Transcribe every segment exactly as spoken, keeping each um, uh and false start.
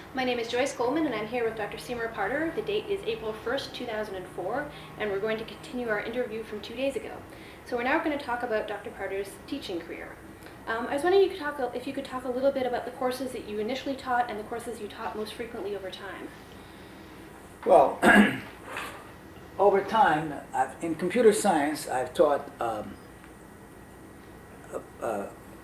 My name is Joyce Goldman, and I'm here with Doctor Seymour Parter. The date is April first, two thousand four, and we're going to continue our interview from two days ago. So we're now going to talk about Doctor Parter's teaching career. Um, I was wondering you could talk, if you could talk a little bit about the courses that you initially taught and the courses you taught most frequently over time. Well, over time, I've, in computer science, I've taught, um, uh, uh,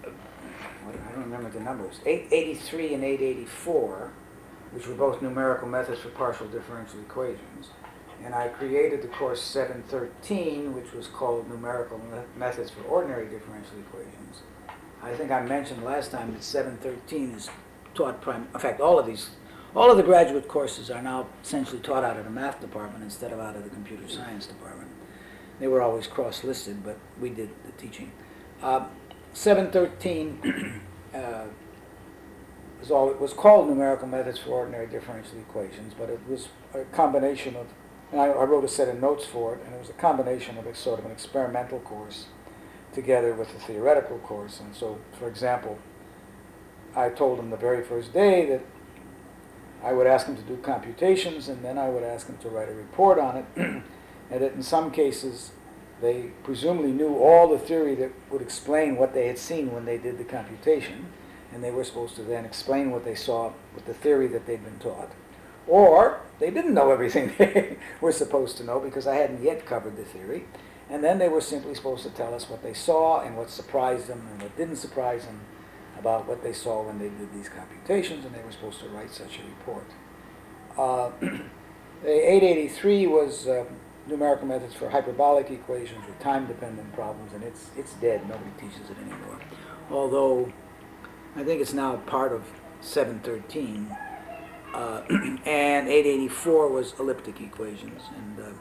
I don't remember the numbers, eight eighty-three and eight eighty-four, which were both numerical methods for partial differential equations. And I created the course seven thirteen, which was called Numerical Methods for Ordinary Differential Equations. I think I mentioned last time that seven thirteen is taught, prim- in fact, all of these, all of the graduate courses are now essentially taught out of the math department instead of out of the computer science department. They were always cross-listed, but we did the teaching. Uh, seven thirteen uh, was all it was called Numerical Methods for Ordinary Differential Equations, but it was a combination of, and I, I wrote a set of notes for it, and it was a combination of a sort of an experimental course together with a theoretical course. And so, for example, I told them the very first day that I would ask them to do computations, and then I would ask them to write a report on it, and that in some cases they presumably knew all the theory that would explain what they had seen when they did the computation, and they were supposed to then explain what they saw with the theory that they'd been taught. Or they didn't know everything they were supposed to know because I hadn't yet covered the theory, and then they were simply supposed to tell us what they saw and what surprised them and what didn't surprise them about what they saw when they did these computations, and they were supposed to write such a report. Uh, the eight eighty-three was uh, numerical methods for hyperbolic equations or time-dependent problems, and it's it's dead. Nobody teaches it anymore. Although I think it's now part of seven thirteen, uh, and eight eighty-four was elliptic equations, and uh,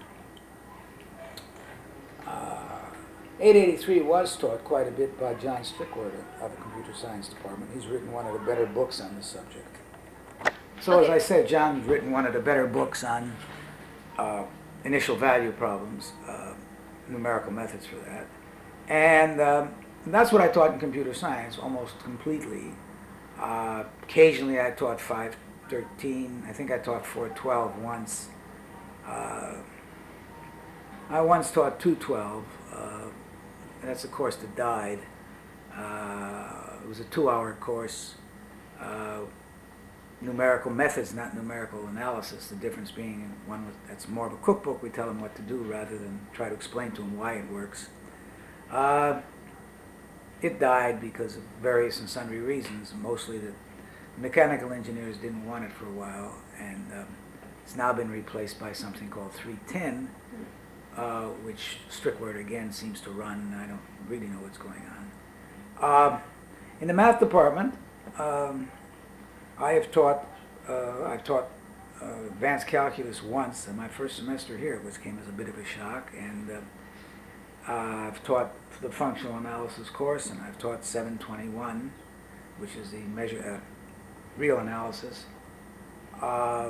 uh, eight eighty-three was taught quite a bit by John Strickwerder of the computer science department. He's written one of the better books on this subject. So Okay. as I said, John's written one of the better books on uh, initial value problems, uh, numerical methods for that. And um, that's what I taught in computer science almost completely. Uh, occasionally I taught five thirteen. I think I taught four twelve once. Uh, I once taught two twelve. Uh, that's a course that died. Uh, it was a two-hour course. Uh, numerical methods, not numerical analysis. The difference being one with, that's more of a cookbook. We tell them what to do rather than try to explain to them why it works. Uh, it died because of various and sundry reasons, mostly that mechanical engineers didn't want it for a while, and um, it's now been replaced by something called three ten, uh, which Strickwerder again seems to run, and I don't really know what's going on. Uh, in the math department, um, I have taught, uh, I've taught uh, advanced calculus once in my first semester here, which came as a bit of a shock, and uh, uh, I've taught the functional analysis course, and I've taught seven twenty-one, which is the measure, uh, real analysis. Uh,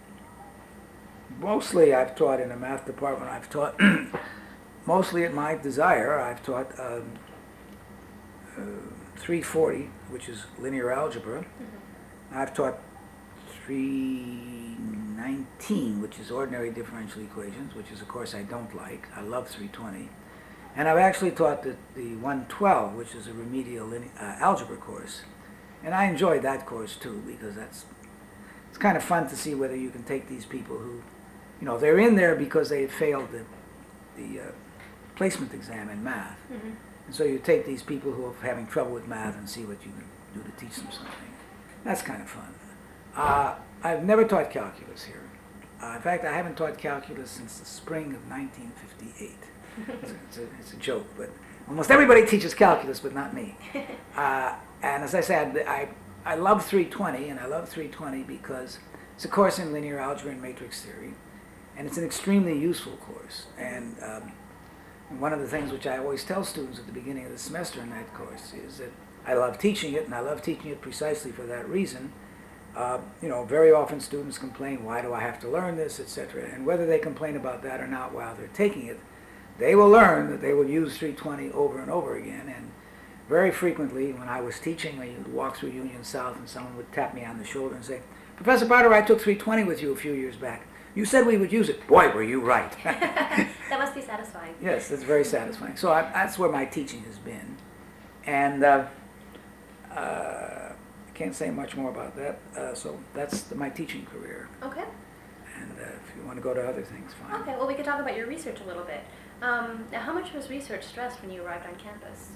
mostly I've taught in the math department, I've taught, mostly at my desire, I've taught um, uh, three forty, which is linear algebra. Mm-hmm. I've taught three nineteen, which is ordinary differential equations, which is a course I don't like. I love three twenty. And I've actually taught the, the one twelve, which is a remedial line, uh, algebra course. And I enjoyed that course too, because that's it's kind of fun to see whether you can take these people who, you know, they're in there because they had failed the, the uh, placement exam in math. Mm-hmm. And so you take these people who are having trouble with math and see what you can do to teach them something. That's kind of fun. Uh, I've never taught calculus here. Uh, in fact, I haven't taught calculus since the spring of nineteen fifty-eight. It's a, it's a, it's a joke, but almost everybody teaches calculus, but not me. Uh, and as I said, I, I love three twenty, and I love three twenty because it's a course in linear algebra and matrix theory, and it's an extremely useful course. And um, one of the things which I always tell students at the beginning of the semester in that course is that I love teaching it, and I love teaching it precisely for that reason. Uh, you know, very often students complain, why do I have to learn this, et cetera. And whether they complain about that or not while they're taking it, they will learn that they will use three twenty over and over again. And very frequently, when I was teaching, I would walk through Union South and someone would tap me on the shoulder and say, Professor Barter, I took three twenty with you a few years back. You said we would use it. Boy, were you right. That must be satisfying. Yes, it's very satisfying. So I, that's where my teaching has been. And uh, uh, I can't say much more about that. Uh, so that's the, my teaching career. Okay. And uh, if you want to go to other things, fine. Okay, well, we could talk about your research a little bit. Um, now, how much was research stressed when you arrived on campus?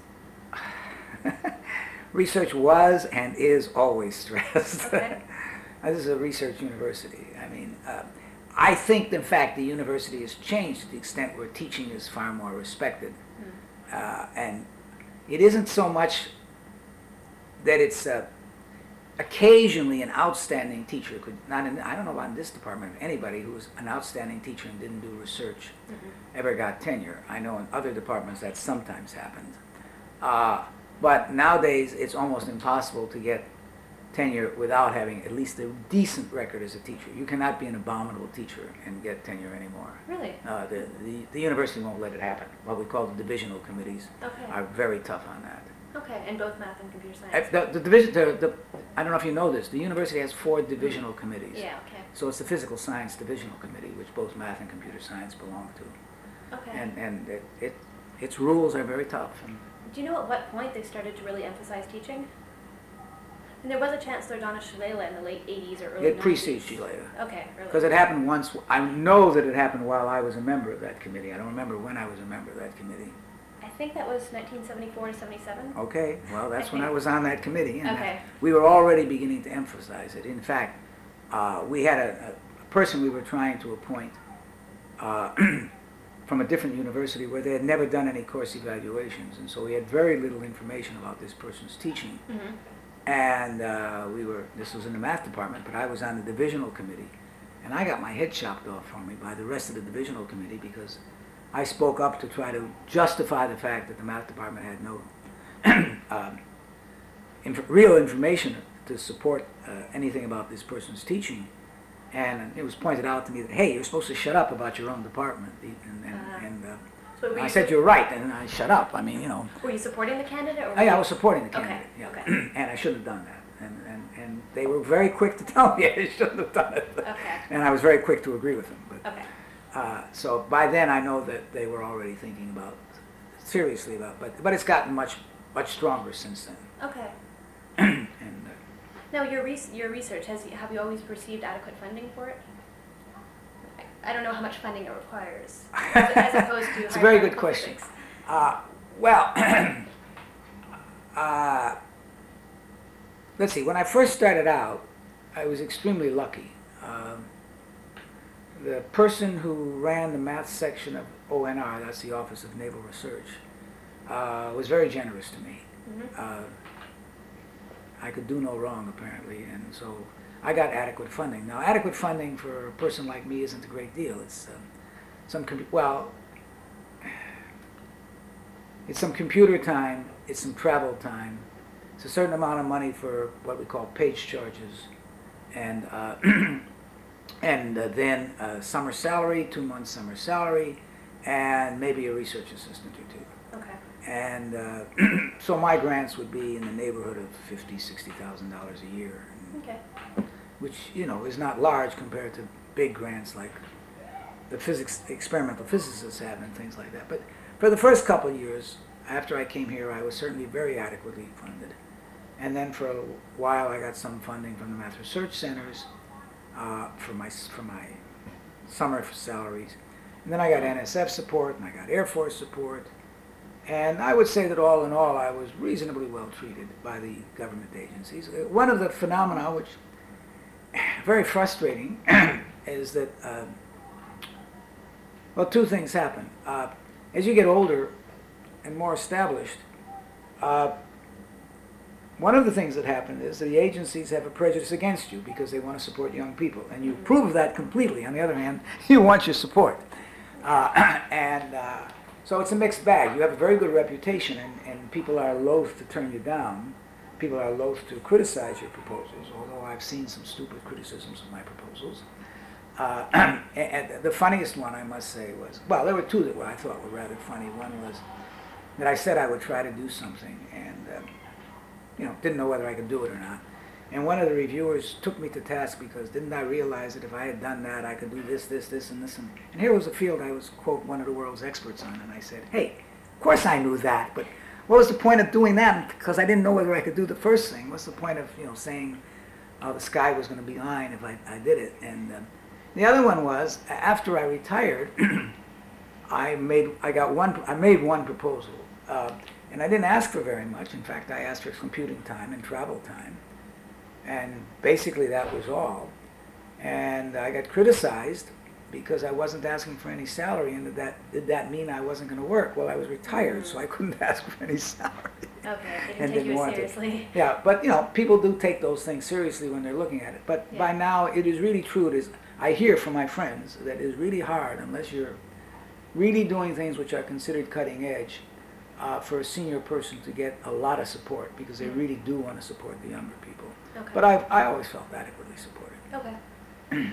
Research was and is always stressed. Okay. This is a research university. I mean, uh, I think, in fact, the university has changed to the extent where teaching is far more respected. Mm. Uh, and it isn't so much that it's uh, occasionally an outstanding teacher could, not in, I don't know about in this department, anybody who was an outstanding teacher and didn't do research mm-hmm. ever got tenure. I know in other departments that sometimes happened. Uh, but nowadays, it's almost impossible to get tenure without having at least a decent record as a teacher. You cannot be an abominable teacher and get tenure anymore. Really? Uh, the, the, the university won't let it happen. What we call the divisional committees okay. are very tough on that. Okay, and both math and computer science? Uh, the, the division, the, the, I don't know if you know this, the university has four divisional mm-hmm. committees. Yeah, okay. So it's the physical science divisional committee, which both math and computer science belong to. Okay. And, and it, it, its rules are very tough. And do you know at what point they started to really emphasize teaching? And there was a Chancellor Donna Shalala in the late eighties or early it nineties. It precedes Shalala. Okay, really. Because it happened once. I know that it happened while I was a member of that committee. I don't remember when I was a member of that committee. I think that was nineteen seventy-four to seventy-seven. Okay, well, that's when I was on that committee. And okay. we were already beginning to emphasize it. In fact, uh, we had a, a person we were trying to appoint uh, from a different university where they had never done any course evaluations, and so we had very little information about this person's teaching. Mm-hmm. And uh, we were, this was in the math department, but I was on the divisional committee, and I got my head chopped off for me by the rest of the divisional committee because I spoke up to try to justify the fact that the math department had no um, inf- real information to support uh, anything about this person's teaching. And it was pointed out to me that, hey, you're supposed to shut up about your own department. And, and, uh, and uh, so I said, you're right, and I shut up. I mean, you know. Were you supporting the candidate? Or I, I was supporting the candidate, okay. yeah. Okay. And I shouldn't have done that. And, and, and they were very quick to tell me I shouldn't have done it. Okay. And I was very quick to agree with them. But, okay. Uh, so by then I know that they were already thinking about, seriously about, but but it's gotten much, much stronger since then. Okay. and, uh, now your, res- your research, has have you always received adequate funding for it? I don't know how much funding it requires, as opposed to it's a very good question. Uh, well, uh, let's see. When I first started out, I was extremely lucky. Um, the person who ran the math section of O N R, that's the Office of Naval Research, uh, was very generous to me. Mm-hmm. Uh, I could do no wrong, apparently, and so I got adequate funding. Now, adequate funding for a person like me isn't a great deal. It's uh, some, com- well, it's some computer time, it's some travel time, it's a certain amount of money for what we call page charges, and uh, and uh, then uh, summer salary, two months summer salary, and maybe a research assistant or two. Okay. And uh, so my grants would be in the neighborhood of fifty, sixty thousand dollars a year. Okay. Which, you know, is not large compared to big grants like the physics experimental physicists have and things like that. But for the first couple of years after I came here, I was certainly very adequately funded. And then for a while, I got some funding from the math research centers uh, for my for my summer salaries. And then I got N S F support, and I got Air Force support. And I would say that all in all, I was reasonably well treated by the government agencies. One of the phenomena which very frustrating is that, uh, well, two things happen. Uh, as you get older and more established, uh, one of the things that happen is that the agencies have a prejudice against you because they want to support young people. And you prove that completely. On the other hand, you want your support. Uh, and uh, so it's a mixed bag. You have a very good reputation, and, and people are loath to turn you down. People are loath to criticize your proposals, although I've seen some stupid criticisms of my proposals. Uh, and, and the funniest one, I must say, was, well, there were two that were, I thought were rather funny. One was that I said I would try to do something, and um, you know, didn't know whether I could do it or not. And one of the reviewers took me to task because didn't I realize that if I had done that, I could do this, this, this, and this. And, and here was a field I was, quote, one of the world's experts on. And I said, hey, of course I knew that, but what was the point of doing that? Because I didn't know whether I could do the first thing. What's the point of, you know, saying uh, the sky was going to be mine if I, I did it? And um, the other one was, after I retired, I made, I got one, I made one proposal. Uh, and I didn't ask for very much. In fact, I asked for computing time and travel time. And basically that was all. And I got criticized because I wasn't asking for any salary, and did that, did that mean I wasn't going to work? Well, I was retired, so I couldn't ask for any salary. Okay, they didn't and take didn't you want seriously. It. Yeah, but you know, people do take those things seriously when they're looking at it. But yeah. by now, it is really true. It is, I hear from my friends that it is really hard, unless you're really doing things which are considered cutting edge, uh, for a senior person to get a lot of support, because they really do want to support the younger people. Okay. But I I always felt adequately supported. Okay.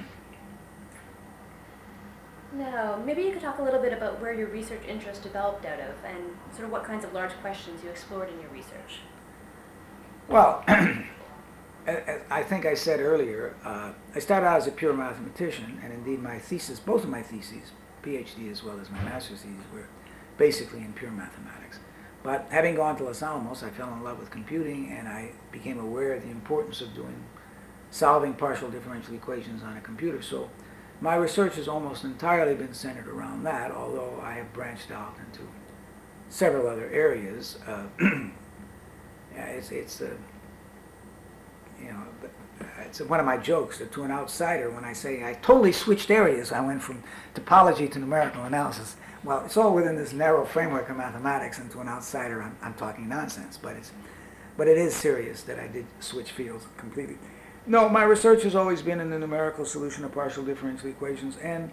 Now, maybe you could talk a little bit about where your research interest developed out of, and sort of what kinds of large questions you explored in your research. Well, I think I said earlier, uh, I started out as a pure mathematician, and indeed my thesis, both of my theses, PhD as well as my master's thesis, were basically in pure mathematics. But having gone to Los Alamos, I fell in love with computing, and I became aware of the importance of doing, solving partial differential equations on a computer. So my research has almost entirely been centered around that, although I have branched out into several other areas. Uh, yeah, it's, it's uh, you know, it's one of my jokes that to an outsider, when I say I totally switched areas, I went from topology to numerical analysis. Well, it's all within this narrow framework of mathematics, and to an outsider, I'm, I'm talking nonsense. But it's, but it is serious that I did switch fields completely. No, my research has always been in the numerical solution of partial differential equations, and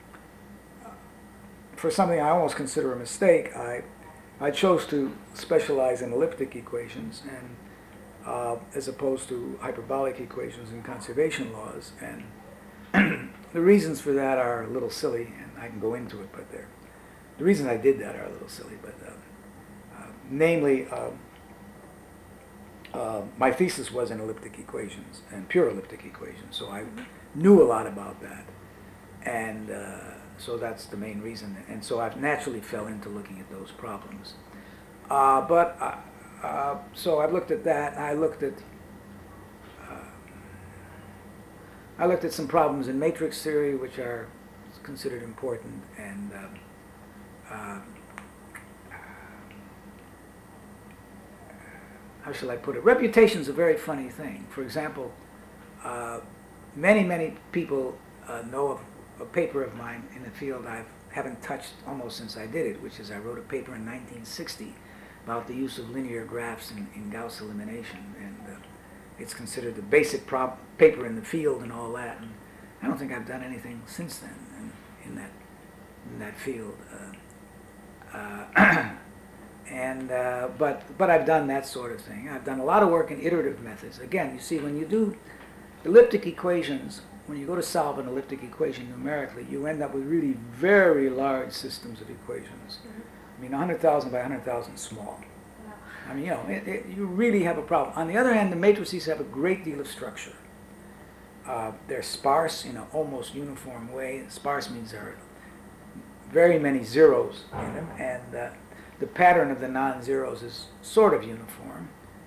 for something I almost consider a mistake, I, I chose to specialize in elliptic equations, and uh, as opposed to hyperbolic equations and conservation laws. And the reasons for that are a little silly, and I can go into it, but they're, the reasons I did that are a little silly. But uh, uh, namely, uh, Uh, my thesis was in elliptic equations, and pure elliptic equations, so I knew a lot about that. And uh, so that's the main reason. And so I naturally fell into looking at those problems. Uh, but, uh, uh, so I looked at that. I looked at, uh, I looked at some problems in matrix theory, which are considered important, and uh, uh, how shall I put it? Reputation is a very funny thing. For example, uh, many, many people uh, know of a paper of mine in the field I haven't touched almost since I did it, which is I wrote a paper in nineteen sixty about the use of linear graphs in, in Gauss elimination. And uh, it's considered the basic prop paper in the field and all that. And I don't think I've done anything since then in, in, that, in that field. Uh, uh, And uh, but but I've done that sort of thing. I've done a lot of work in iterative methods. Again, you see, when you do elliptic equations, when you go to solve an elliptic equation numerically, you end up with really very large systems of equations. Mm-hmm. I mean, one hundred thousand by one hundred thousand small. Wow. I mean, you know, it, it, you really have a problem. On the other hand, the matrices have a great deal of structure. Uh, they're sparse in an almost uniform way. Sparse means there are very many zeros in them, and uh, the pattern of the non-zeros is sort of uniform,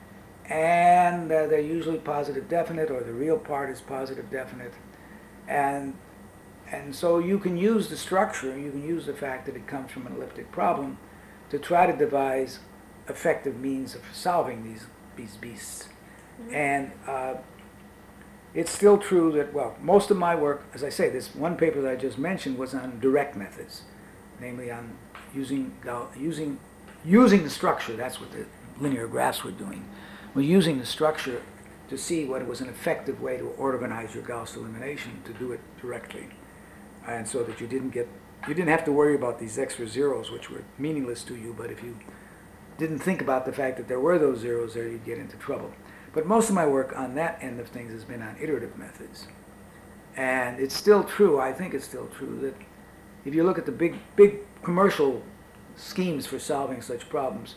and uh, they're usually positive definite, or the real part is positive definite, and and so you can use the structure, you can use the fact that it comes from an elliptic problem to try to devise effective means of solving these these beasts. Mm-hmm. And uh, it's still true that, well, most of my work, as I say, this one paper that I just mentioned was on direct methods, namely on using using using the structure. That's what the linear graphs were doing. We're using the structure to see what was an effective way to organize your Gauss elimination, to do it directly, and so that you didn't get you didn't have to worry about these extra zeros, which were meaningless to you. But if you didn't think about the fact that there were those zeros there, you'd get into trouble. But most of my work on that end of things has been on iterative methods, and it's still true. I think it's still true that if you look at the big, big commercial schemes for solving such problems,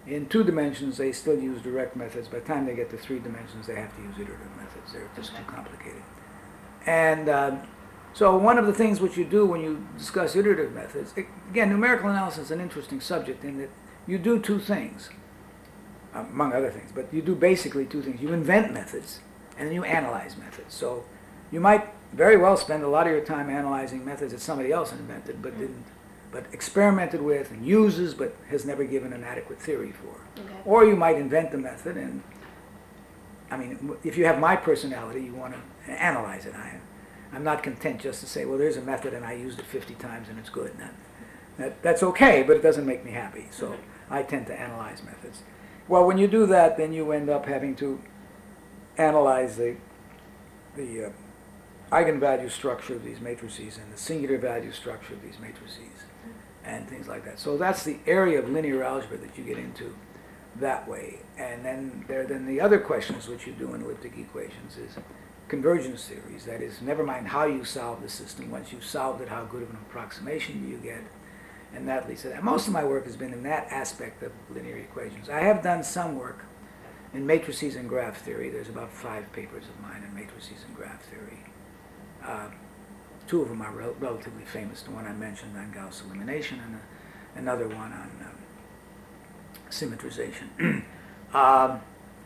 In two dimensions, they still use direct methods. By the time they get to three dimensions, they have to use iterative methods. They're just Okay. too complicated. And uh, so one of the things which you do when you discuss iterative methods, again, numerical analysis is an interesting subject in that you do two things, among other things, but you do basically two things. You invent methods, and then you analyze methods. So you might very well spend a lot of your time analyzing methods that somebody else invented, but didn't, but experimented with and uses, but has never given an adequate theory for. Okay. Or you might invent the method, and I mean, if you have my personality, you want to analyze it. I, I'm not content just to say, well, there's a method and I used it fifty times and it's good. That, that, that's okay, but it doesn't make me happy. So Mm-hmm. I tend to analyze methods. Well, when you do that, then you end up having to analyze the the uh, eigenvalue structure of these matrices and the singular value structure of these matrices and things like that. So that's the area of linear algebra that you get into that way. And then there then the other questions which you do in elliptic equations is convergence theories. That is, never mind how you solve the system. Once you've solved it, how good of an approximation do you get? And that leads to that. Most of my work has been in that aspect of linear equations. I have done some work in matrices and graph theory. There's about five papers of mine in matrices and graph theory. Uh, two of them are rel- relatively famous. The one I mentioned on Gauss elimination, and a, another one on um, symmetrization. um,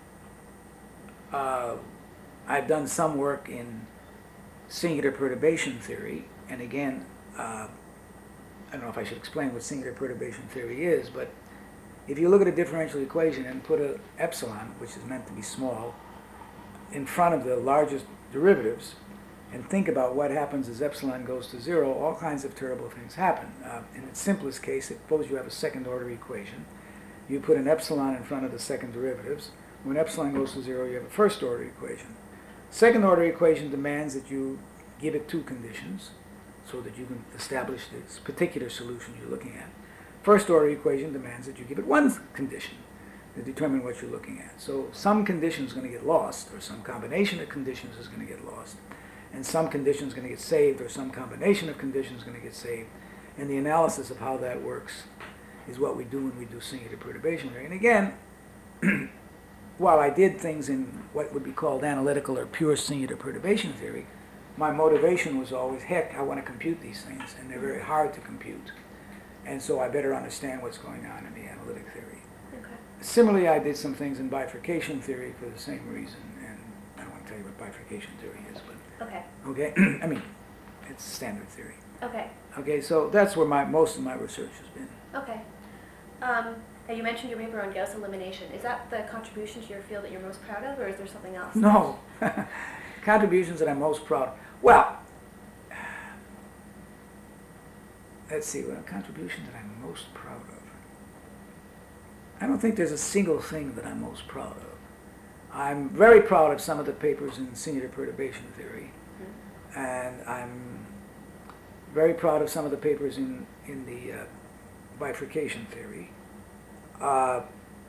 uh, I've done some work in singular perturbation theory, and again, uh, I don't know if I should explain what singular perturbation theory is, but if you look at a differential equation and put a epsilon, which is meant to be small, in front of the largest derivatives, and think about what happens as epsilon goes to zero, all kinds of terrible things happen. Uh, in its simplest case, suppose you have a second order equation. You put an epsilon in front of the second derivatives. When epsilon goes to zero, you have a first order equation. Second order equation demands that you give it two conditions so that you can establish this particular solution you're looking at. First order equation demands that you give it one condition to determine what you're looking at. So some condition is going to get lost, or some combination of conditions is going to get lost, and some condition is going to get saved, or some combination of conditions is going to get saved. And the analysis of how that works is what we do when we do singular perturbation theory. And again, while I did things in what would be called analytical or pure singular perturbation theory, my motivation was always, heck, I want to compute these things, and they're very hard to compute. And so I better understand what's going on in the analytic theory. Okay. Similarly, I did some things in bifurcation theory for the same reason, and I don't want to tell you what bifurcation theory is, but Okay. okay, I mean, it's standard theory. Okay. Okay, so that's where my most of my research has been. Okay. Um, now you mentioned your paper on Gauss elimination. Is that the contribution to your field that you're most proud of, or is there something else? No, contributions that I'm most proud of. Well, let's see, what contribution that I'm most proud of. I don't think there's a single thing that I'm most proud of. I'm very proud of some of the papers in singular perturbation theory, Mm-hmm. and I'm very proud of some of the papers in, in the uh, bifurcation theory. Uh,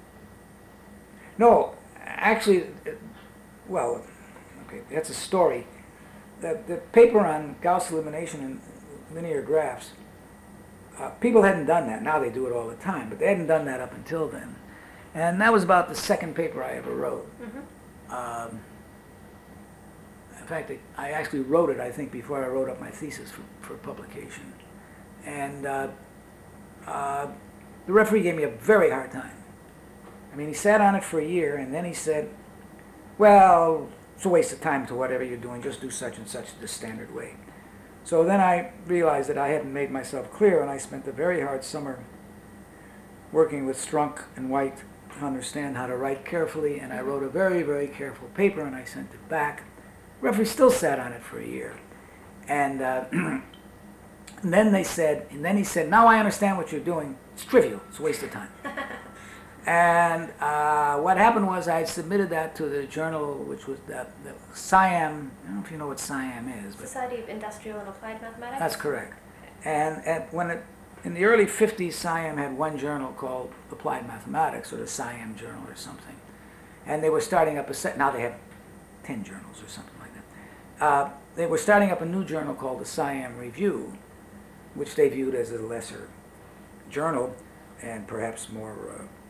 no, actually, uh, well, okay, that's a story. The, the paper on Gauss elimination and linear graphs, uh, people hadn't done that. Now they do it all the time, but they hadn't done that up until then. And that was about the second paper I ever wrote. Mm-hmm. Um, in fact, it, I actually wrote it, I think, before I wrote up my thesis for, for publication. And uh, uh, the referee gave me a very hard time. I mean, he sat on it for a year, and then he said, well, it's a waste of time to whatever you're doing, just do such and such the standard way. So then I realized that I hadn't made myself clear, and I spent a very hard summer working with Strunk and White to understand how to write carefully, and I wrote a very, very careful paper, and I sent it back. The referee still sat on it for a year. And, uh, and then they said, and then he said, now I understand what you're doing. It's trivial. It's a waste of time. And uh, what happened was I submitted that to the journal, which was the, the SIAM. I don't know if you know what SIAM is. But Society of Industrial and Applied Mathematics? that's correct. And at, when it, in the early fifties, SIAM had one journal called Applied Mathematics, or the SIAM Journal or something. And they were starting up a set, now they have ten journals or something like that. Uh, they were starting up a new journal called the SIAM Review, which they viewed as a lesser journal and perhaps more uh,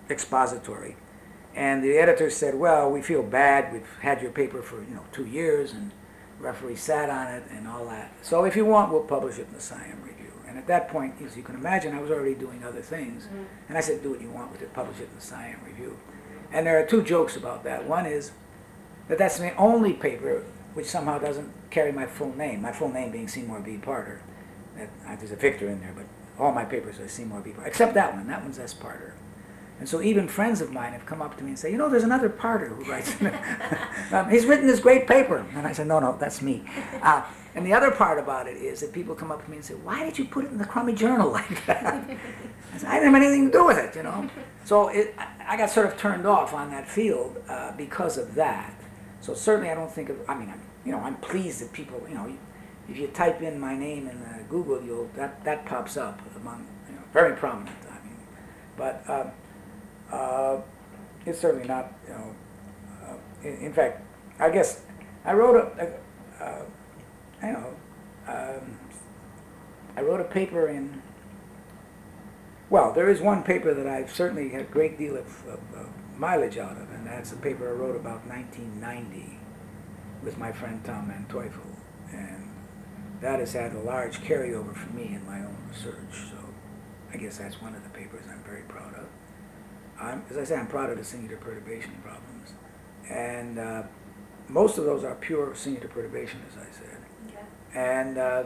expository. And the editor said, well, we feel bad. We've had your paper for, you know, two years, and the referee sat on it and all that. So if you want, we'll publish it in the Siam Review. And at that point, as you can imagine, I was already doing other things. Mm-hmm. And I said, do what you want with it, publish it in the Siam Review. And there are two jokes about that. One is that that's the only paper which somehow doesn't carry my full name, my full name being Seymour B. Parter. That, uh, there's a Victor in there, but all my papers are Seymour B. Parter, except that one. That one's S. Parter. And so even friends of mine have come up to me and say, you know, there's another Parter who writes. um, he's written this great paper. And I said, no, no, that's me. Uh, and the other part about it is that people come up to me and say, why did you put it in the crummy journal like that? I said, I didn't have anything to do with it, you know. So it, I got sort of turned off on that field uh, because of that. So certainly I don't think of, I mean, I'm, you know, I'm pleased that people, you know, if you type in my name in uh, Google, you'll, that, that pops up among, you know, very prominent, I mean. But um, uh, it's certainly not, you know, uh, in, in fact, I guess I wrote a, a uh, I don't know, um, I wrote a paper in, well, there is one paper that I've certainly had a great deal of, of, of mileage out of, and that's a paper I wrote about nineteen ninety with my friend Tom Van Teufel, and that has had a large carryover for me in my own research, so I guess that's one of the papers I'm very proud of. I'm, as I say, I'm proud of the singular perturbation problems, and uh, most of those are pure singular perturbation, as I said. Okay. And uh,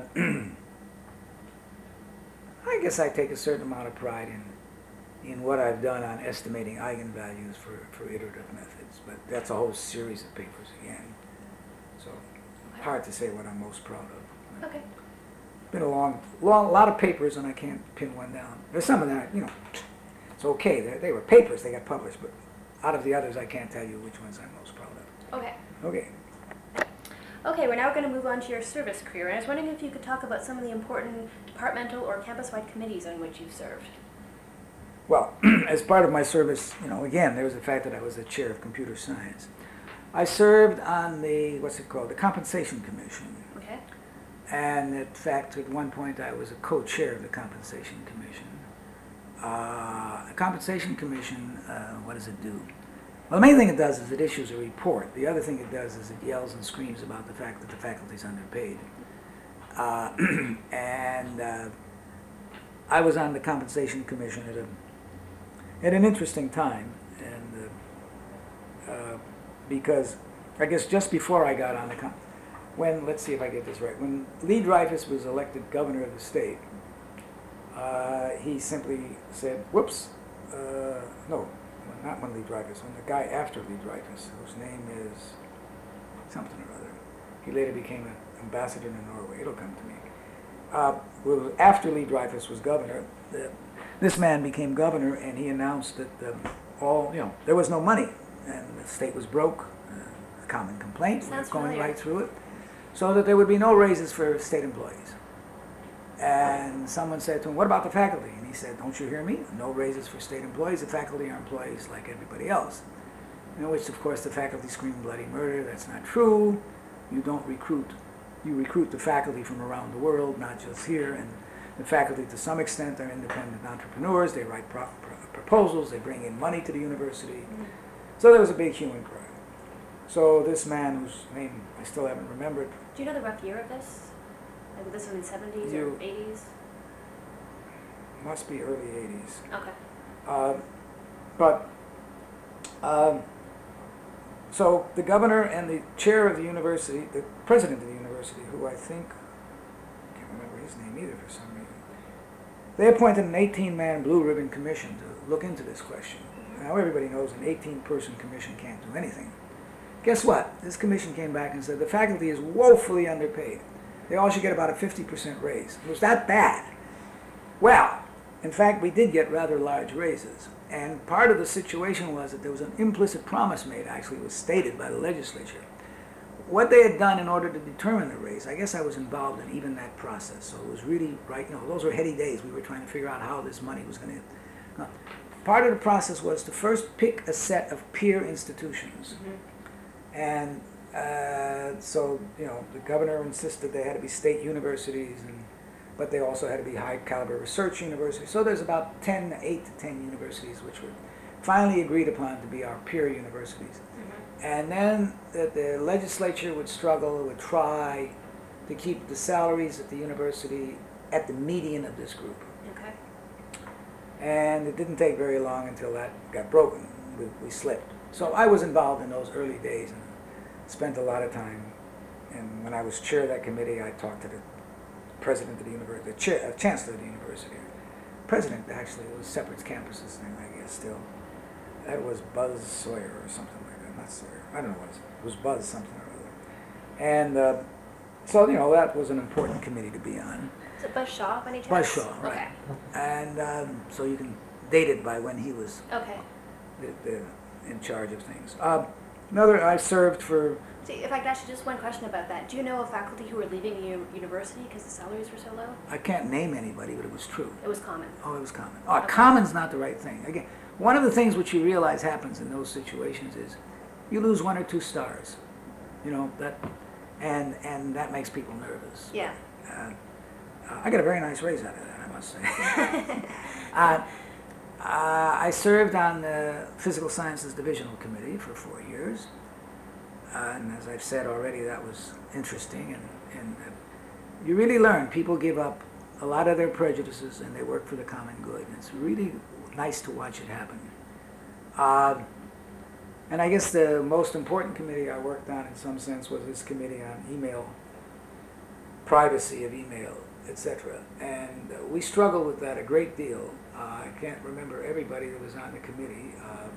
I guess I take a certain amount of pride in in what I've done on estimating eigenvalues for, for iterative methods, but that's a whole series of papers again. So okay. Hard to say what I'm most proud of. Okay. Been a long, long, lot of papers, and I can't pin one down. There's some of that, you know, it's okay. They, they were papers, they got published, but out of the others, I can't tell you which ones I'm most proud of. Okay. Okay. Okay, we're now going to move on to your service career, and I was wondering if you could talk about some of the important departmental or campus-wide committees on which you've served. Well, as part of my service, you know, again, there was the fact that I was the chair of computer science. I served on the, what's it called, the Compensation Commission. Okay. And in fact, at one point, I was a co-chair of the Compensation Commission. Uh, the Compensation Commission, uh, what does it do? Well, the main thing it does is it issues a report. The other thing it does is it yells and screams about the fact that the faculty is underpaid. Uh, and uh, I was on the Compensation Commission at a at an interesting time, and uh, uh, because I guess just before I got on the com- when let's see if I get this right, when Lee Dreyfus was elected governor of the state, uh, he simply said, "Whoops, uh, no, not when Lee Dreyfus, when the guy after Lee Dreyfus, whose name is something or other, he later became an ambassador to Norway. It'll come to me. Uh, well, after Lee Dreyfus was governor, the this man became governor, and he announced that um, all, you know, there was no money, and the state was broke, uh, a common complaint, we were going familiar. right through it, so that there would be no raises for state employees. And someone said to him, what about the faculty? And he said, don't you hear me? No raises for state employees, the faculty are employees like everybody else. In which, of course, the faculty screamed bloody murder, that's not true, you don't recruit, you recruit the faculty from around the world, not just here, and the faculty, to some extent, are independent entrepreneurs. They write pro- pro- proposals. They bring in money to the university. Mm-hmm. So there was a big hue and cry. So this man, whose name I still haven't remembered. Do you know the rough year of this? Like this was in the seventies you, or eighties? Must be early eighties. Okay. Uh, but, um, so the governor and the chair of the university, the president of the university, who I think, I can't remember his name either for some reason, they appointed an eighteen-man blue ribbon commission to look into this question. Now everybody knows an eighteen-person commission can't do anything. Guess what? This commission came back and said the faculty is woefully underpaid. They all should get about a fifty percent raise. It was that bad. Well, in fact, we did get rather large raises. And part of the situation was that there was an implicit promise made, actually, it was stated by the legislature. What they had done in order to determine the raise, I guess I was involved in even that process. So it was really, right, you know, those were heady days. We were trying to figure out how this money was going to... Uh, part of the process was to first pick a set of peer institutions. Mm-hmm. And uh, so, you know, the governor insisted they had to be state universities, and but they also had to be high-caliber research universities. So there's about ten, eight to ten universities which were finally agreed upon to be our peer universities. Mm-hmm. And then the, the legislature would struggle, would try to keep the salaries at the university at the median of this group. Okay. And it didn't take very long until that got broken. We, we slipped. So I was involved in those early days and spent a lot of time. And when I was chair of that committee, I talked to the president of the university, the chair, uh, chancellor of the university. President, actually, it was separate campuses thing, I guess, still. That was Buzz Sawyer or something like that. Not Sawyer. I don't know what it was. It was Buzz something or other. And uh, so, you know, that was an important committee to be on. Is it Buzz Shaw by any chance? Buzz Shaw, right. Okay. And um, so you can date it by when he was okay. the, the, in charge of things. Uh, another, I served for... See, if I could ask you just one question about that. Do you know of faculty who were leaving the u- university because the salaries were so low? I can't name anybody, but it was true. It was common. Oh, it was common. Oh, Okay. common's not the right thing. Again, one of the things which you realize happens in those situations is you lose one or two stars. You know, that, and and that makes people nervous. Yeah. Uh, I got a very nice raise out of that, I must say. uh, uh, I served on the Physical Sciences Divisional Committee for four years. Uh, and as I've said already, that was interesting. And, and uh, you really learn. People give up a lot of their prejudices and they work for the common good. And it's really nice to watch it happen. Uh, and I guess the most important committee I worked on in some sense was this committee on email, privacy of email, et cetera. And uh, we struggled with that a great deal. Uh, I can't remember everybody that was on the committee. Uh,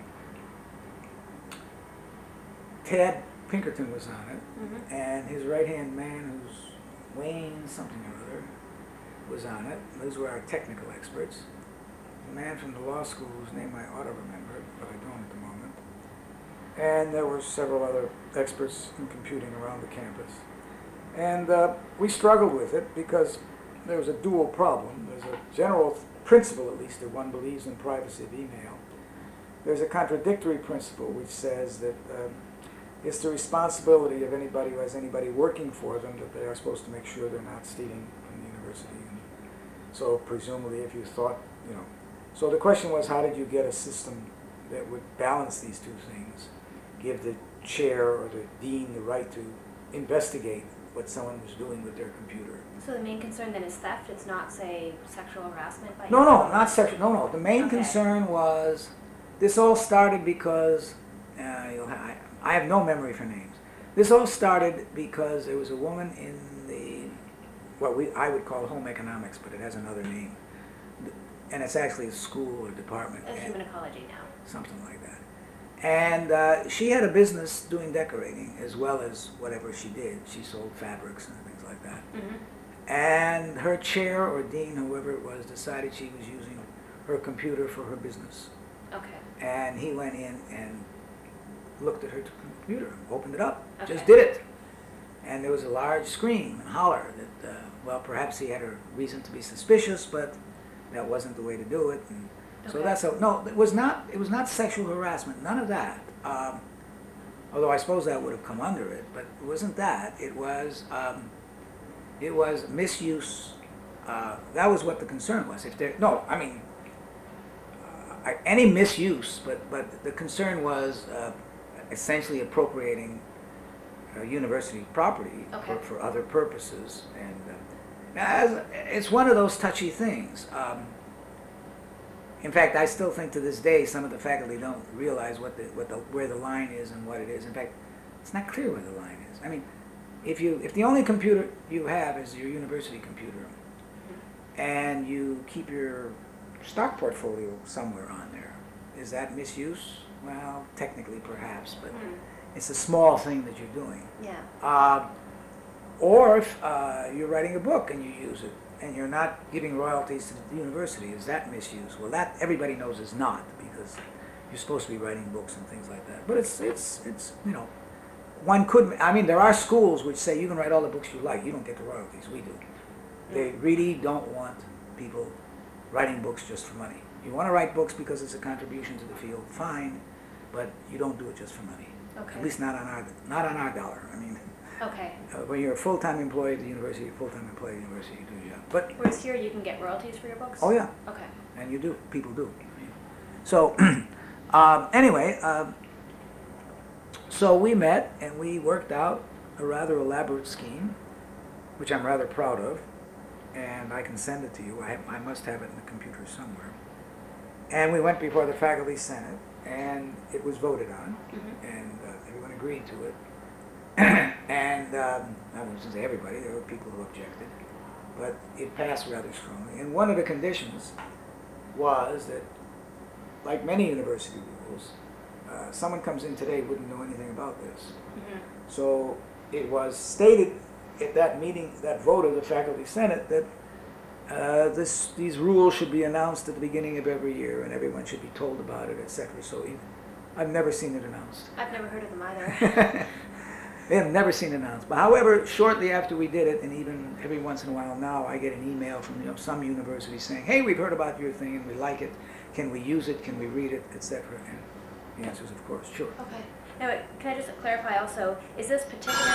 Ted Pinkerton was on it, mm-hmm. and his right-hand man, who's Wayne something or other, was on it. Those were our technical experts. A man from the law school whose name I ought to remember, but I don't at the moment. And there were several other experts in computing around the campus. And uh, we struggled with it because there was a dual problem. There's a general principle, at least, that one believes in privacy of email. There's a contradictory principle which says that uh, it's the responsibility of anybody who has anybody working for them that they are supposed to make sure they're not stealing from the university. And so presumably if you thought, you know. So the question was, how did you get a system that would balance these two things? Give the chair or the dean the right to investigate what someone was doing with their computer. So the main concern then is theft? It's not, say, sexual harassment by No, no, not sexual. No, no. The main okay. concern was, this all started because, uh, you'll ha- I have no memory for names. This all started because there was a woman in the, what we I would call home economics, but it has another name. And it's actually a school or department. It's human ecology now. Something like that. And uh, she had a business doing decorating as well as whatever she did. She sold fabrics and things like that. Mm-hmm. And her chair or dean, whoever it was, decided she was using her computer for her business. Okay. And he went in and looked at her computer, opened it up, okay. just did it. And there was a large scream and holler that, uh, well, perhaps he had a reason to be suspicious, but that wasn't the way to do it. And okay. so that's how, no, it was not, it was not sexual harassment, none of that. Um, although I suppose that would have come under it, but it wasn't that. It was, um, it was misuse. Uh, that was what the concern was. If there, no, I mean, uh, any misuse, but, but the concern was uh, essentially appropriating uh, university property okay. for, for other purposes. And uh, as, it's one of those touchy things. Um, in fact, I still think to this day some of the faculty don't realize what the, what the, where the line is and what it is. In fact, it's not clear where the line is. I mean, if you if the only computer you have is your university computer, mm-hmm. and you keep your stock portfolio somewhere on there, is that misuse? Well, technically perhaps, but mm. it's a small thing that you're doing. Yeah. Uh, or if uh, you're writing a book and you use it, and you're not giving royalties to the university, is that misuse? Well, that everybody knows is not, because you're supposed to be writing books and things like that. But it's it's it's you know, one could. I mean, there are schools which say you can write all the books you like, you don't get the royalties. We do. Mm. They really don't want people writing books just for money. You want to write books because it's a contribution to the field, fine, but you don't do it just for money. Okay. At least not on our not on our dollar. I mean. Okay. Uh, when you're a full-time employee at the university, you're a full-time employee at the university, you do your job. But whereas here you can get royalties for your books? Oh yeah. Okay. And you do. People do. So Um, anyway, um, so we met and we worked out a rather elaborate scheme, which I'm rather proud of, and I can send it to you. I, have, I must have it in the computer somewhere. And we went before the faculty senate, and it was voted on, mm-hmm. and uh, everyone agreed to it. and um, I wouldn't say everybody, there were people who objected, but it passed rather strongly. And one of the conditions was that, like many university rules, uh, someone comes in today wouldn't know anything about this. Mm-hmm. So it was stated at that meeting, that vote of the faculty senate, that uh, this, these rules should be announced at the beginning of every year, and everyone should be told about it, et cetera. So even, I've never seen it announced. I've never heard of them either. They have never seen it announced. But however, shortly after we did it, and even every once in a while now, I get an email from, you know, some university saying, "Hey, we've heard about your thing and we like it. Can we use it? Can we read it?" et cetera. And the answer is, of course, sure. Okay. Now, wait, can I just clarify also? Is this particular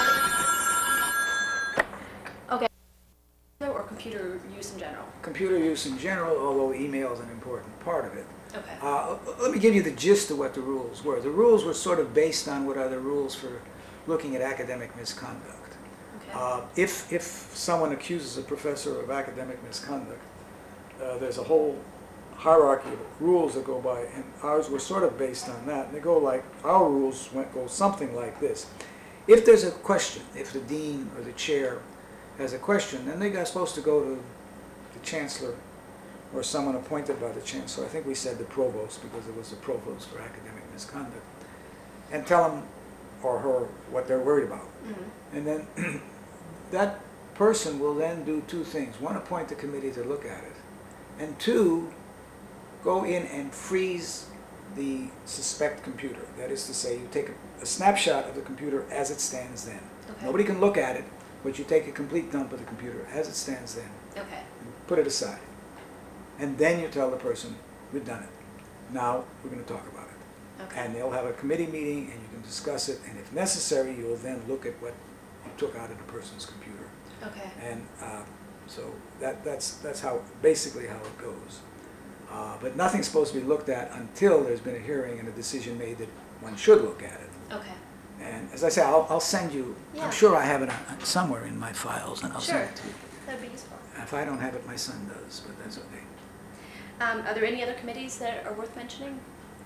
okay, or computer use in general? Computer use in general, although email is an important part of it. Okay. Uh, let me give you the gist of what the rules were. The rules were sort of based on what are the rules for looking at academic misconduct. Okay. Uh, if, if someone accuses a professor of academic misconduct, uh, there's a whole hierarchy of rules that go by, and ours were sort of based on that. And they go like, our rules went, go something like this. If there's a question, if the dean or the chair has a question, then they are supposed to go to the chancellor or someone appointed by the chancellor. I think we said the provost because it was the provost for academic misconduct, and tell them or her what they're worried about. Mm-hmm. And then that person will then do two things. One, appoint a committee to look at it, and two, go in and freeze the suspect computer. That is to say, you take a, a snapshot of the computer as it stands then. Okay. Nobody can look at it, but you take a complete dump of the computer as it stands then. Okay. And put it aside. And then you tell the person, we've done it. Now we're going to talk about it. Okay. And they'll have a committee meeting and you can discuss it, and if necessary, you'll then look at what you took out of the person's computer. Okay. And uh, so that, that's, that's how, basically how it goes. Uh, but nothing's supposed to be looked at until there's been a hearing and a decision made that one should look at it. Okay. And as I say, I'll, I'll send you, yeah. I'm sure I have it on, somewhere in my files, and I'll sure. send it to you. That would be useful. If I don't have it, my son does, but that's okay. Um, are there any other committees that are worth mentioning?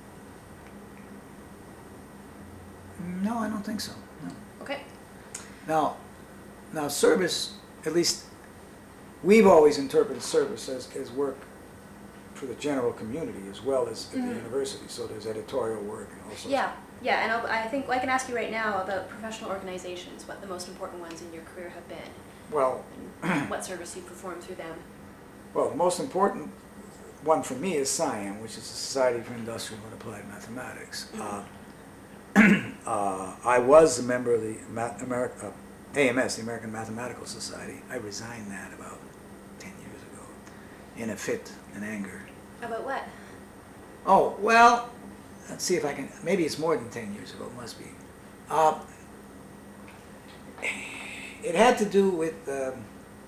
No, I don't think so. No. Okay. Now, now service, at least we've always interpreted service as, as work for the general community as well as at mm-hmm. the university. So there's editorial work and all sorts. Yeah, yeah, and I'll, I think I can ask you right now about professional organizations, what the most important ones in your career have been. Well, and what service you performed through them. Well, the most important one for me is SciAm, which is the Society for Industrial and Applied Mathematics. Mm-hmm. uh, uh, I was a member of the Math- Ameri- uh, A M S, the American Mathematical Society. I resigned that about ten years ago in a fit and anger. About what? Oh, well, let's see if I can, maybe it's more than ten years ago, it must be. Uh, it had to do with, um,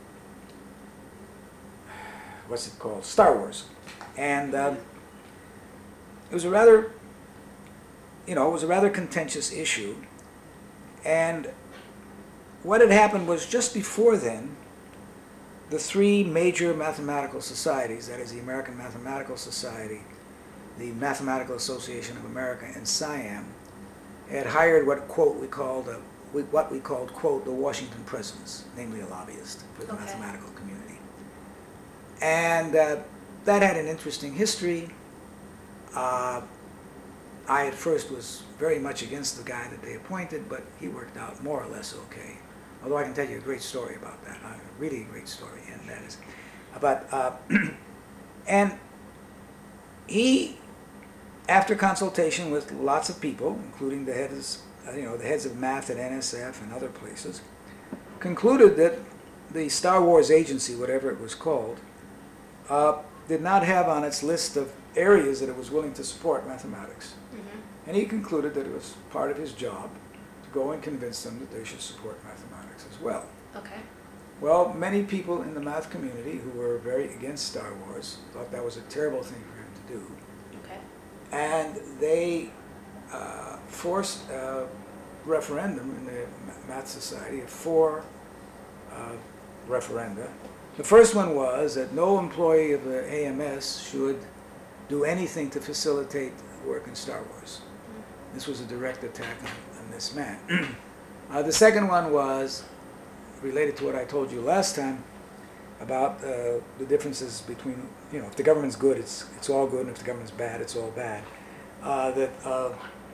what's it called, Star Wars. And um, it was a rather, you know, it was a rather contentious issue. And what had happened was just before then, the three major mathematical societies, that is the American Mathematical Society, the Mathematical Association of America, and SciAm, had hired what, quote, we called, a, what we called, quote, the Washington presence, namely a lobbyist for the okay. mathematical community. And uh, that had an interesting history. Uh, I at first was very much against the guy that they appointed, but he worked out more or less okay. Although I can tell you a great story about that, a really great story, and that is, but, uh, and he, after consultation with lots of people, including the heads, uh, you know, the heads of math at N S F and other places, concluded that the Star Wars Agency, whatever it was called, uh, did not have on its list of areas that it was willing to support mathematics. Mm-hmm. And he concluded that it was part of his job to go and convince them that they should support mathematics as well. Okay. Well, many people in the math community who were very against Star Wars thought that was a terrible thing for him to do. Okay. and they uh, forced a referendum in the Math Society, four uh, referenda. The first one was that no employee of the A M S should do anything to facilitate work in Star Wars. This was a direct attack on, on this man. uh, the second one was related to what I told you last time about uh, the differences between, you know, if the government's good, it's it's all good, and if the government's bad, it's all bad. Uh, that uh,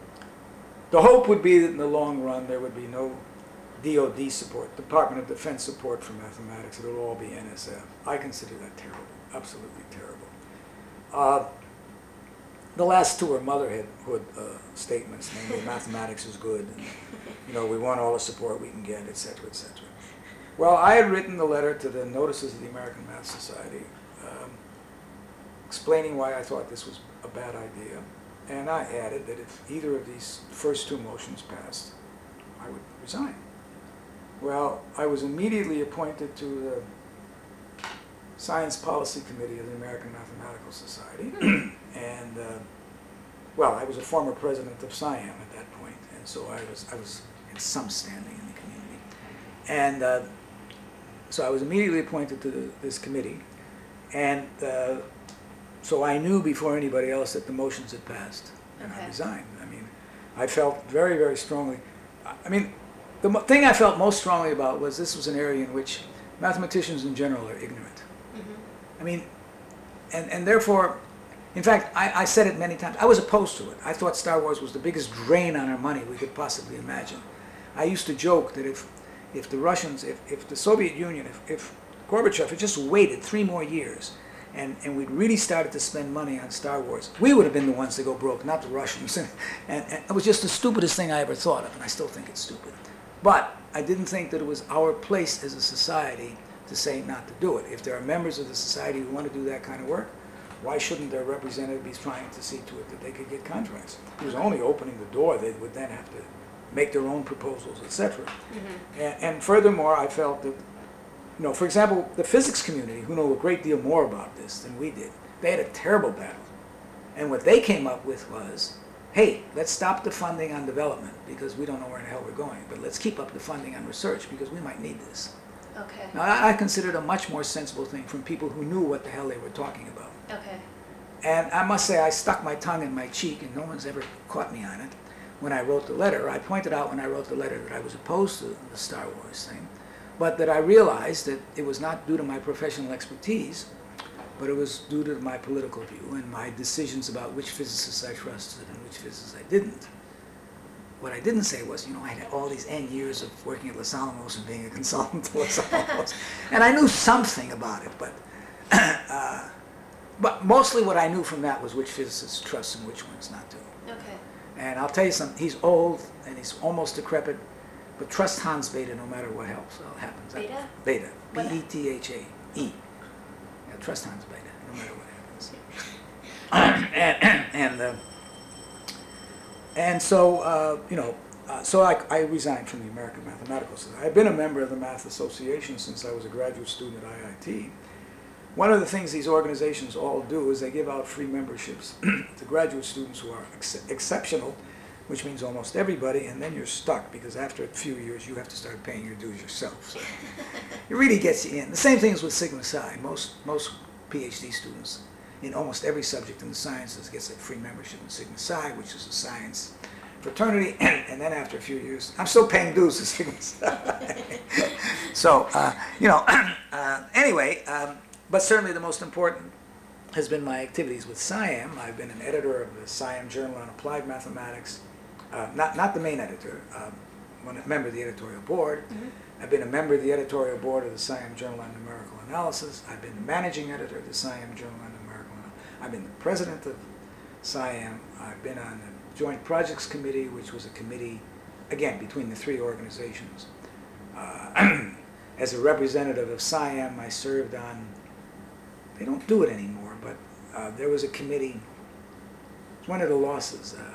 the hope would be that in the long run there would be no D O D support, Department of Defense support for mathematics. It would all be N S F. I consider that terrible, absolutely terrible. Uh, the last two are motherhood uh, statements, namely mathematics is good, and, you know, we want all the support we can get, et cetera, et cetera. Well, I had written the letter to the notices of the American Math Society, um, explaining why I thought this was a bad idea, and I added that if either of these first two motions passed, I would resign. Well, I was immediately appointed to the Science Policy Committee of the American Mathematical Society, and uh, well, I was a former president of SciAm at that point, and so I was I was in some standing in the community, and uh, so I was immediately appointed to the, this committee, and uh, so I knew before anybody else that the motions had passed, and Okay. I resigned. I mean, I felt very, very strongly. I mean, the mo- thing I felt most strongly about was this was an area in which mathematicians in general are ignorant. Mm-hmm. I mean, and, and therefore, in fact, I, I said it many times, I was opposed to it. I thought Star Wars was the biggest drain on our money we could possibly imagine. I used to joke that if, if the Russians, if, if the Soviet Union, if, if Gorbachev had just waited three more years and, and we'd really started to spend money on Star Wars, we would have been the ones to go broke, not the Russians. and, and, and it was just the stupidest thing I ever thought of, and I still think it's stupid. But I didn't think that it was our place as a society to say not to do it. If there are members of the society who want to do that kind of work, why shouldn't their representative be trying to see to it that they could get contracts? It was only opening the door. They would then have to make their own proposals, et cetera. Mm-hmm. And, and furthermore, I felt that, you know, for example, the physics community, who know a great deal more about this than we did, they had a terrible battle. And what they came up with was, hey, let's stop the funding on development because we don't know where the hell we're going, but let's keep up the funding on research because we might need this. Okay. Now, I, I considered a much more sensible thing from people who knew what the hell they were talking about. Okay. And I must say, I stuck my tongue in my cheek, and no one's ever caught me on it. When I wrote the letter, I pointed out when I wrote the letter that I was opposed to the Star Wars thing, but that I realized that it was not due to my professional expertise, but it was due to my political view and my decisions about which physicists I trusted and which physicists I didn't. What I didn't say was, you know, I had all these N years of working at Los Alamos and being a consultant to Los Alamos, and I knew something about it, but uh, but mostly what I knew from that was which physicists to trust and which ones not to. Okay. And I'll tell you something, he's old and he's almost decrepit, but trust Hans Bethe no matter what helps, uh, happens. Bethe? Bethe, What? B E T H A E. Yeah, trust Hans Bethe no matter what happens. and and, and, uh, and so, uh, you know, uh, so I, I resigned from the American Mathematical Society. I've been a member of the Math Association since I was a graduate student at I I T. One of the things these organizations all do is they give out free memberships to graduate students who are ex- exceptional, which means almost everybody, and then you're stuck because after a few years you have to start paying your dues yourself. So it really gets you in. The same thing is with Sigma Psi. Most most PhD students in almost every subject in the sciences gets a free membership in Sigma Psi, which is a science fraternity, and, and then after a few years, I'm still paying dues to Sigma Psi. So, uh, you know, uh, anyway, um, but certainly the most important has been my activities with SciAm. I've been an editor of the SciAm Journal on Applied Mathematics, uh, not not the main editor, um, one a member of the editorial board. Mm-hmm. I've been a member of the editorial board of the SciAm Journal on Numerical Analysis. I've been the managing editor of the SciAm Journal on Numerical Analysis. I've been the president of SciAm. I've been on the Joint Projects Committee, which was a committee, again, between the three organizations. Uh, as a representative of SciAm, I served on, they don't do it anymore, but uh, there was a committee, it's one of the losses. Uh,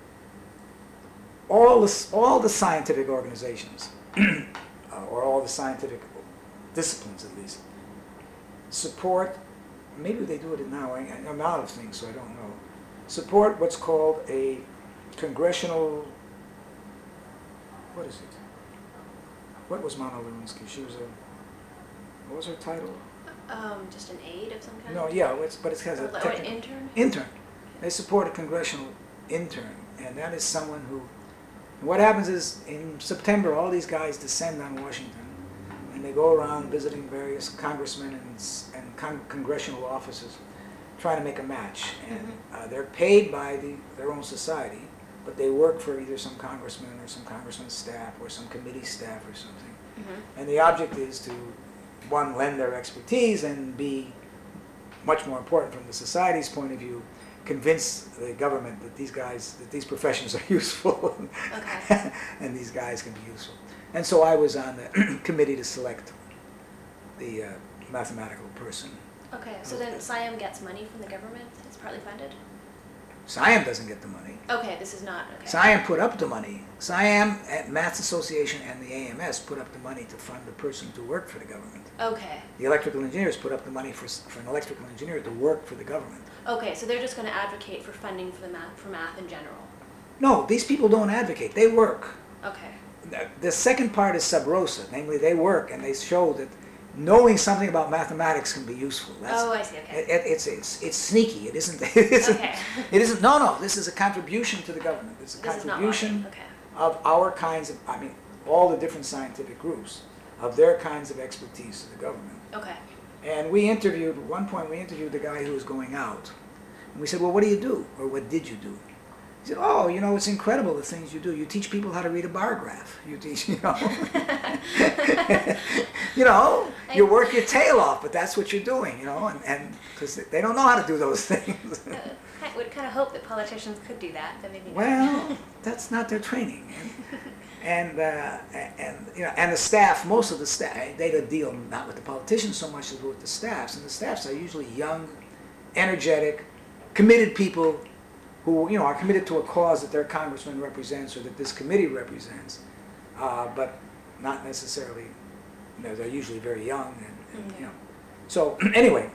all, the, all the scientific organizations, uh, or all the scientific disciplines at least, support, maybe they do it now, I, I'm out of things, so I don't know, support what's called a congressional, what is it? What was Mona Lewinsky? She was a, what was her title? Um, just an aide of some kind? No, yeah, it's, but it has or, a or an technical- intern? Intern. They support a congressional intern, and that is someone who, and what happens is in September, all these guys descend on Washington, and they go around visiting various congressmen and, s- and con- congressional offices, trying to make a match. And Mhm. uh, they're paid by the, their own society, but they work for either some congressman or some congressman's staff or some committee staff or something. Mhm. And the object is to, one, lend their expertise, and B, much more important from the society's point of view, convince the government that these guys, that these professions are useful, Okay. and these guys can be useful. And so I was on the committee to select the uh, mathematical person. Okay, so then SIAM gets money from the government? It's partly funded? SIAM doesn't get the money. Okay, this is not, okay. SIAM put up the money. SIAM, at Maths Association, and the A M S put up the money to fund the person to work for the government. Okay, The electrical engineers put up the money for, s- for an electrical engineer to work for the government. okay, so they're just going to advocate for funding for the math, for math in general? No, these people don't advocate, they work. Okay, The- The second part is sub rosa, namely they work and they show that knowing something about mathematics can be useful. That's, oh, I see, okay. it, it- it's, it's, it's sneaky, it isn't, it isn't, Okay. it isn't, no, no, this is a contribution to the government. It's a This is not contribution lobbying, okay. of our kinds of, I mean, all the different scientific groups, of their kinds of expertise to the government. Okay, And we interviewed, at one point we interviewed the guy who was going out. And we said, well, what do you do? Or what did you do? He said, oh, you know, it's incredible the things you do. You teach people how to read a bar graph. You teach, you know. you know, you work your tail off, but that's what you're doing, you know, and and because they don't know how to do those things. uh, I would kind of hope that politicians could do that, but maybe not. Well, that's not their training. And, and, uh, and, you know, and the staff, most of the staff, they deal not with the politicians so much as with the staffs. And the staffs are usually young, energetic, committed people who, you know, are committed to a cause that their congressman represents or that this committee represents, uh, but not necessarily, you know, they're usually very young and, and you know. So anyway,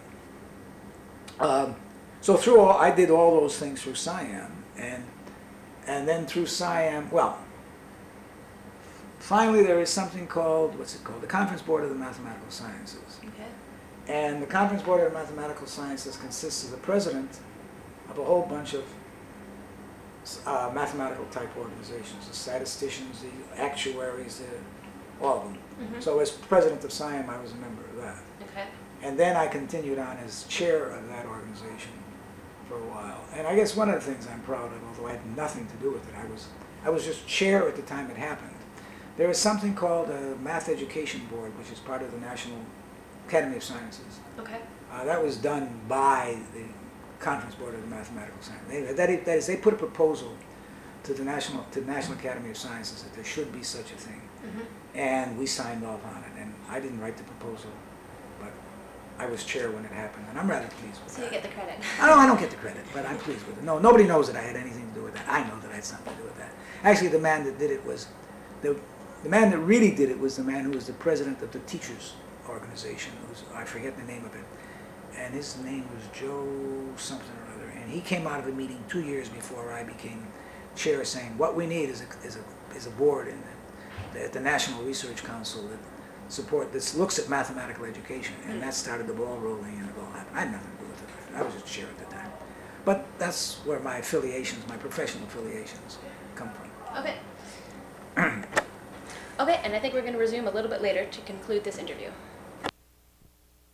um, so through all, I did all those things through SIAM, and and then through SIAM, well, finally there is something called, what's it called, the Conference Board of the Mathematical Sciences. Okay. And the Conference Board of Mathematical Sciences consists of the president of a whole bunch of uh, mathematical type organizations, the statisticians, the actuaries, the, all of them. Mhm. So as president of SIAM, I was a member of that. Okay. And then I continued on as chair of that organization for a while. And I guess one of the things I'm proud of, although I had nothing to do with it, I was, I was just chair at the time it happened. There is something called a Math Education Board, which is part of the National Academy of Sciences. Okay. Uh, that was done by the Conference Board of the Mathematical Sciences. They, that, that is, they put a proposal to the National to the National Academy of Sciences that there should be such a thing, Mm-hmm. and we signed off on it. And I didn't write the proposal, but I was chair when it happened, and I'm rather pleased with So that. you get the credit. I don't, I don't get the credit, but I'm pleased with it. No, nobody knows that I had anything to do with that. I know that I had something to do with that. Actually, the man that did it was the the man that really did it was the man who was the president of the teachers organization. Who's, I forget the name of it, and his name was Joe something or other. And he came out of a meeting two years before I became chair, saying, "What we need is a is a is a board in the, the, the National Research Council that support this looks at mathematical education." And that started the ball rolling, and it all happened. I had nothing to do with it. I was just chair at the time. But that's where my affiliations, my professional affiliations, come from. Okay. Okay, and I think we're going to resume a little bit later to conclude this interview.